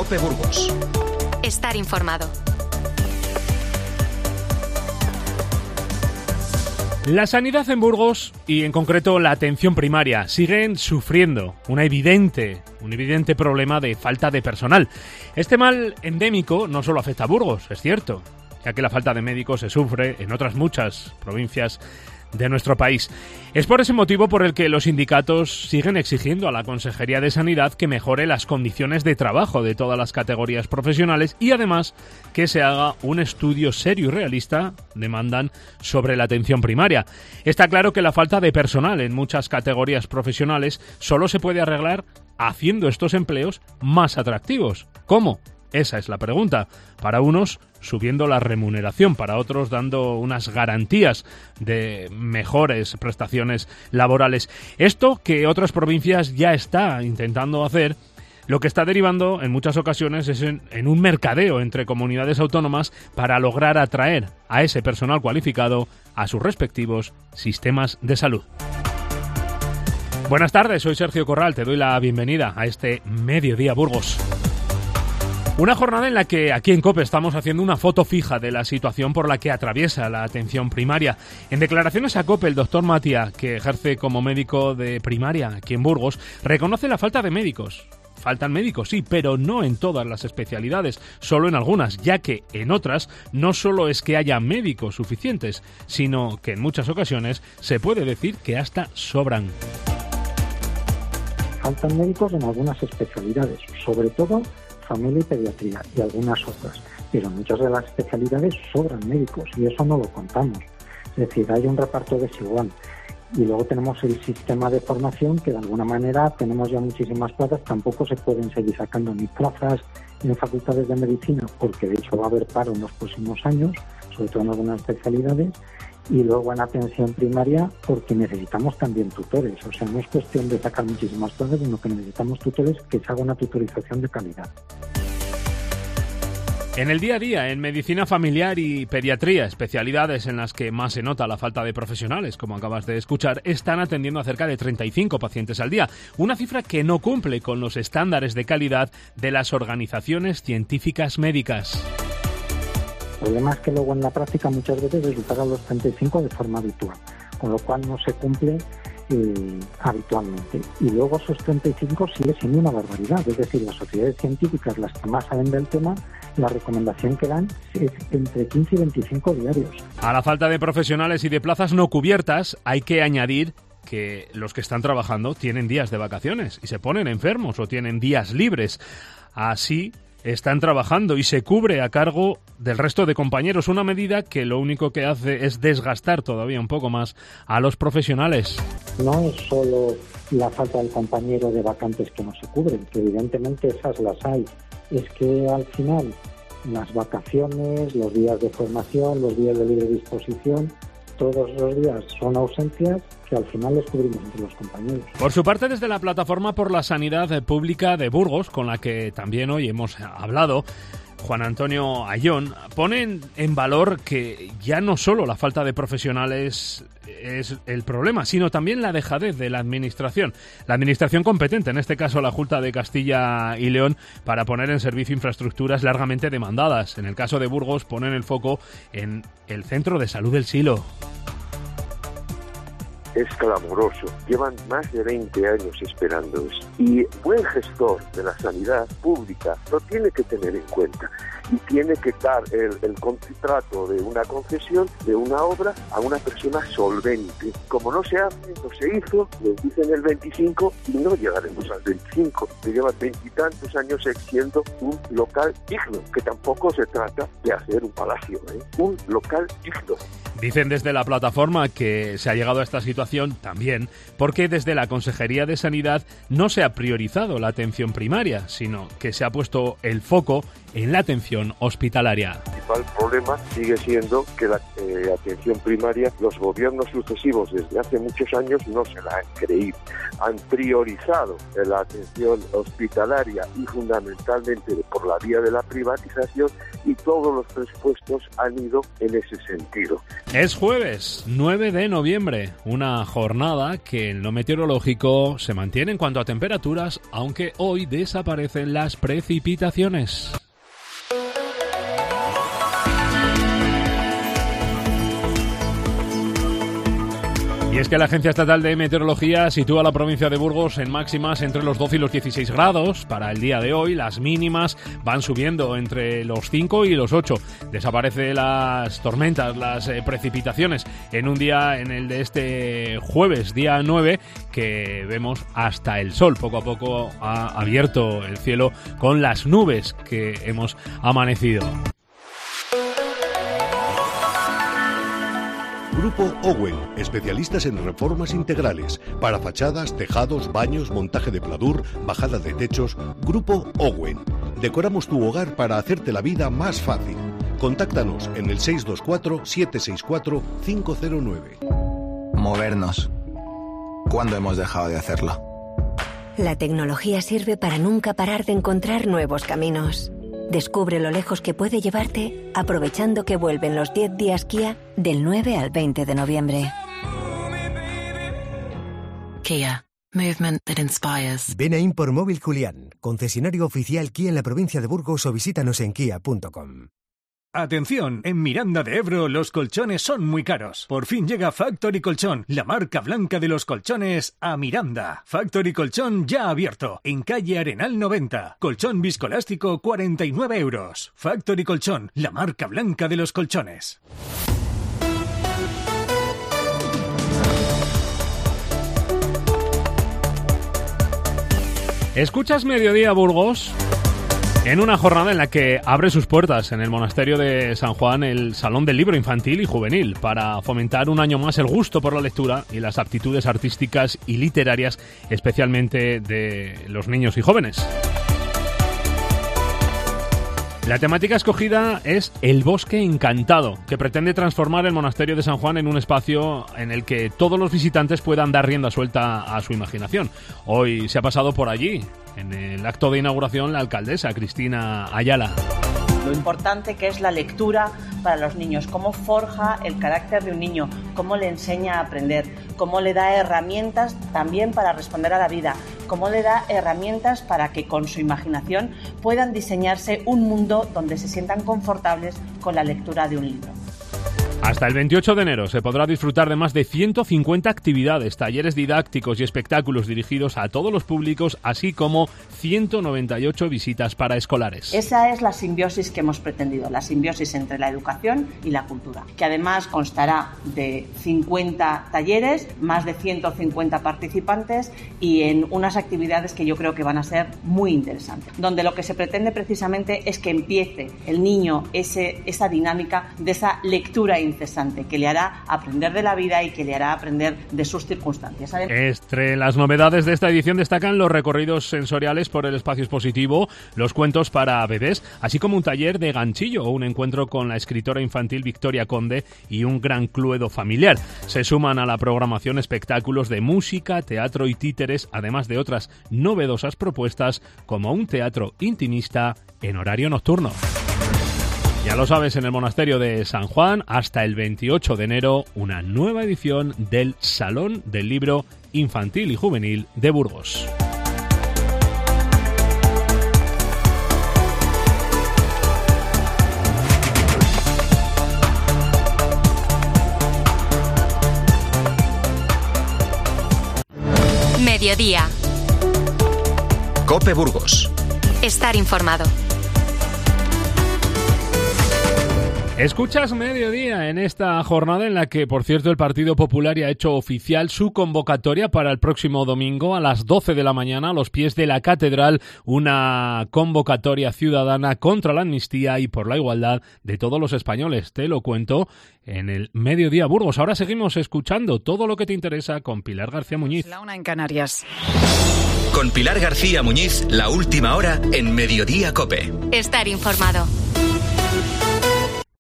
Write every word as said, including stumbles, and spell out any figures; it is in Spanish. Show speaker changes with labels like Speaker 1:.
Speaker 1: COPE Burgos.
Speaker 2: Estar informado.
Speaker 3: La sanidad en Burgos, y en concreto la atención primaria, siguen sufriendo una evidente, un evidente problema de falta de personal. Este mal endémico no solo afecta a Burgos, es cierto, ya que la falta de médicos se sufre en otras muchas provincias de nuestro país. Es por ese motivo por el que los sindicatos siguen exigiendo a la Consejería de Sanidad que mejore las condiciones de trabajo de todas las categorías profesionales y además que se haga un estudio serio y realista, demandan, sobre la atención primaria. Está claro que la falta de personal en muchas categorías profesionales solo se puede arreglar haciendo estos empleos más atractivos. ¿Cómo? Esa es la pregunta. Para unos, subiendo la remuneración, para otros, dando unas garantías de mejores prestaciones laborales. Esto que otras provincias ya está intentando hacer, lo que está derivando en muchas ocasiones es en, en un mercadeo entre comunidades autónomas para lograr atraer a ese personal cualificado a sus respectivos sistemas de salud. Buenas tardes, soy Sergio Corral, te doy la bienvenida a este Mediodía Burgos. Una jornada en la que aquí en COPE estamos haciendo una foto fija de la situación por la que atraviesa la atención primaria. En declaraciones a COPE, el doctor Matia, que ejerce como médico de primaria aquí en Burgos, reconoce la falta de médicos. Faltan médicos, sí, pero no en todas las especialidades, solo en algunas, ya que en otras no solo es que haya médicos suficientes, sino que en muchas ocasiones se puede decir que hasta sobran.
Speaker 4: Faltan médicos en algunas especialidades, sobre todo familia y pediatría y algunas otras, pero en muchas de las especialidades sobran médicos y eso no lo contamos. Es decir, hay un reparto desigual y luego tenemos el sistema de formación que de alguna manera tenemos ya muchísimas plazas, tampoco se pueden seguir sacando ni plazas en facultades de medicina porque de hecho va a haber paro en los próximos años, sobre todo en algunas especialidades, y luego en atención primaria porque necesitamos también tutores, o sea, no es cuestión de sacar muchísimas plazas, sino que necesitamos tutores que se haga una tutorización de calidad.
Speaker 3: En el día a día, en medicina familiar y pediatría, especialidades en las que más se nota la falta de profesionales, como acabas de escuchar, están atendiendo a cerca de treinta y cinco pacientes al día, una cifra que no cumple con los estándares de calidad de las organizaciones científicas médicas.
Speaker 4: El problema es que luego en la práctica muchas veces resultan a los treinta y cinco de forma habitual, con lo cual no se cumple eh, habitualmente. Y luego esos treinta y cinco sigue siendo una barbaridad, es decir, las sociedades científicas, las que más saben del tema, la recomendación que dan es entre quince y veinticinco diarios.
Speaker 3: A la falta de profesionales y de plazas no cubiertas hay que añadir que los que están trabajando tienen días de vacaciones y se ponen enfermos o tienen días libres. Así están trabajando y se cubre a cargo del resto de compañeros, una medida que lo único que hace es desgastar todavía un poco más a los profesionales.
Speaker 4: No es solo la falta del compañero de vacantes que no se cubren, que evidentemente esas las hay, es que al final las vacaciones, los días de formación, los días de libre disposición, todos los días son ausencias que al final les cubrimos entre los compañeros.
Speaker 3: Por su parte, desde la Plataforma por la Sanidad Pública de Burgos, con la que también hoy hemos hablado, Juan Antonio Ayón, ponen en valor que ya no solo la falta de profesionales es el problema, sino también la dejadez de la Administración. La Administración competente, en este caso la Junta de Castilla y León, para poner en servicio infraestructuras largamente demandadas. En el caso de Burgos, ponen el foco en el Centro de Salud del Silo.
Speaker 5: Es clamoroso. Llevan más de veinte años esperando eso. Y buen gestor de la sanidad pública lo tiene que tener en cuenta y tiene que dar el, el contrato de una concesión de una obra a una persona solvente. Como no se hace, no se hizo, les dicen el veinticinco y no llegaremos al veinticinco. Se lleva veintitantos años siendo un local digno, que tampoco se trata de hacer un palacio, ¿eh? Un local digno.
Speaker 3: Dicen desde la plataforma que se ha llegado a esta situación también porque desde la Consejería de Sanidad no se ha priorizado la atención primaria, sino que se ha puesto el foco en la atención hospitalaria.
Speaker 5: principal problema sigue siendo que la eh, atención primaria, los gobiernos sucesivos desde hace muchos años no se la han creído. Han priorizado la atención hospitalaria y fundamentalmente por la vía de la privatización, y todos los presupuestos han ido en ese sentido.
Speaker 3: Es jueves nueve de noviembre, una jornada que en lo meteorológico se mantiene en cuanto a temperaturas, aunque hoy desaparecen las precipitaciones. Y es que la Agencia Estatal de Meteorología sitúa a la provincia de Burgos en máximas entre los doce y los dieciséis grados para el día de hoy. Las mínimas van subiendo entre los cinco y los ocho. Desaparecen las tormentas, las eh, precipitaciones en un día en el de este jueves, día nueve, que vemos hasta el sol. Poco a poco ha abierto el cielo con las nubes que hemos amanecido.
Speaker 1: Grupo Owen, especialistas en reformas integrales para fachadas, tejados, baños, montaje de pladur, bajada de techos. Grupo Owen. Decoramos tu hogar para hacerte la vida más fácil. Contáctanos en el seis dos cuatro, siete seis cuatro, cinco cero nueve.
Speaker 6: Movernos. ¿Cuándo hemos dejado de hacerlo?
Speaker 7: La tecnología sirve para nunca parar de encontrar nuevos caminos. Descubre lo lejos que puede llevarte aprovechando que vuelven los diez días Kia del nueve al veinte de noviembre.
Speaker 8: Kia. Movement that inspires.
Speaker 9: Ven a Import Móvil Julián, concesionario oficial Kia en la provincia de Burgos, o visítanos en kia punto com.
Speaker 10: Atención, en Miranda de Ebro los colchones son muy caros. Por fin llega Factory Colchón, la marca blanca de los colchones, a Miranda. Factory Colchón ya abierto, en calle Arenal noventa. Colchón viscoelástico cuarenta y nueve euros. Factory Colchón, la marca blanca de los colchones.
Speaker 3: ¿Escuchas Mediodía Burgos? En una jornada en la que abre sus puertas en el monasterio de San Juan el Salón del Libro Infantil y Juvenil para fomentar un año más el gusto por la lectura y las aptitudes artísticas y literarias, especialmente de los niños y jóvenes. La temática escogida es El Bosque Encantado, que pretende transformar el monasterio de San Juan en un espacio en el que todos los visitantes puedan dar rienda suelta a su imaginación. Hoy se ha pasado por allí, en el acto de inauguración, la alcaldesa Cristina Ayala.
Speaker 11: Lo importante que es la lectura para los niños, cómo forja el carácter de un niño, cómo le enseña a aprender, cómo le da herramientas también para responder a la vida, cómo le da herramientas para que con su imaginación puedan diseñarse un mundo donde se sientan confortables con la lectura de un libro.
Speaker 3: Hasta el veintiocho de enero se podrá disfrutar de más de ciento cincuenta actividades, talleres didácticos y espectáculos dirigidos a todos los públicos, así como ciento noventa y ocho visitas para escolares.
Speaker 11: Esa es la simbiosis que hemos pretendido, la simbiosis entre la educación y la cultura, que además constará de cincuenta talleres, más de ciento cincuenta participantes y en unas actividades que yo creo que van a ser muy interesantes, donde lo que se pretende precisamente es que empiece el niño ese, esa dinámica de esa lectura incesante que le hará aprender de la vida y que le hará aprender de sus circunstancias.
Speaker 3: Entre las novedades de esta edición destacan los recorridos sensoriales por el espacio expositivo, los cuentos para bebés, así como un taller de ganchillo o un encuentro con la escritora infantil Victoria Conde y un gran cluedo familiar. Se suman a la programación espectáculos de música, teatro y títeres, además de otras novedosas propuestas como un teatro intimista en horario nocturno. Ya lo sabes, en el monasterio de San Juan, hasta el veintiocho de enero, una nueva edición del Salón del Libro Infantil y Juvenil de Burgos.
Speaker 2: Mediodía.
Speaker 6: COPE Burgos.
Speaker 2: Estar informado.
Speaker 3: Escuchas Mediodía en esta jornada en la que, por cierto, el Partido Popular ya ha hecho oficial su convocatoria para el próximo domingo a las doce de la mañana a los pies de la Catedral, una convocatoria ciudadana contra la amnistía y por la igualdad de todos los españoles. Te lo cuento en el Mediodía Burgos. Ahora seguimos escuchando todo lo que te interesa con Pilar García Muñiz.
Speaker 8: La una en Canarias.
Speaker 12: Con Pilar García Muñiz, la última hora en Mediodía COPE.
Speaker 2: Estar informado.